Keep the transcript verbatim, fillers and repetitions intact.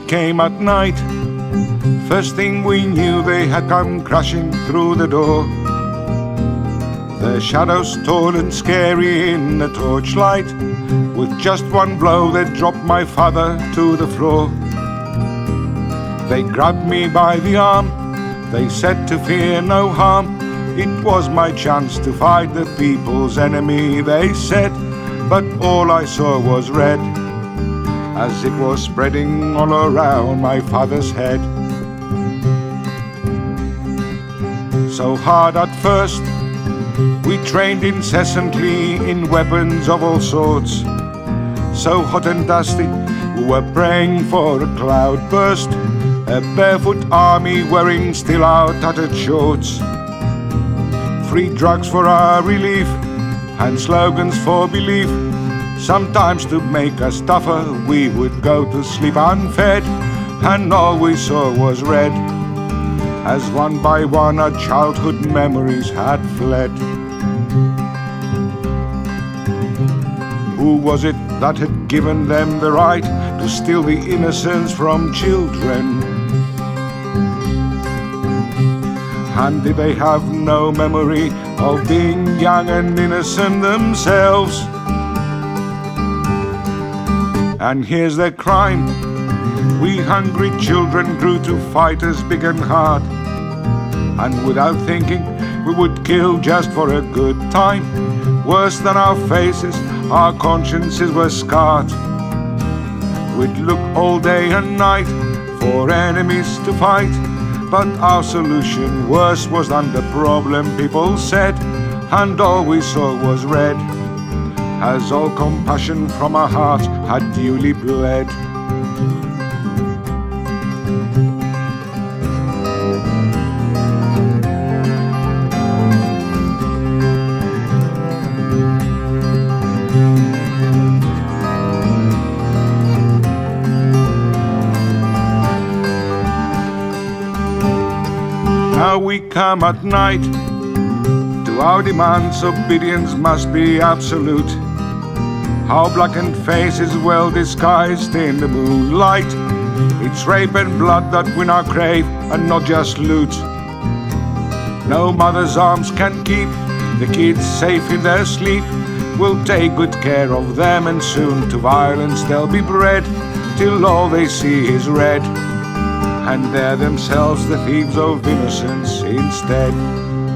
came at night. First thing we knew, they had come crashing through the door. Their shadows tall and scary in the torchlight. With just one blow they dropped my father to the floor. They grabbed me by the arm, they said to fear no harm. It was my chance to fight the people's enemy, they said. But all I saw was red, as it was spreading all around my father's head. So hard at first, we trained incessantly in weapons of all sorts. So hot and dusty, we were praying for a cloud burst. A barefoot army wearing still our tattered shorts. Free drugs for our relief, and slogans for belief. Sometimes to make us tougher, we would go to sleep unfed, and all we saw was red, as one by one our childhood memories had fled. Who was it that had given them the right to steal the innocence from children? And did they have no memory of being young and innocent themselves? And here's their crime: we hungry children grew to fighters big and hard, and without thinking we would kill just for a good time. Worse than our faces, our consciences were scarred. We'd look all day and night for enemies to fight, but our solution worse was than the problem, people said. And all we saw was red, as all compassion from our hearts had duly bled. Now we come at night. To our demands obedience must be absolute. Our blackened faces well disguised in the moonlight. It's rape and blood that we now crave, and not just loot. No mother's arms can keep the kids safe in their sleep. We'll take good care of them, and soon to violence they'll be bred, till all they see is red, and they're themselves the thieves of innocence instead.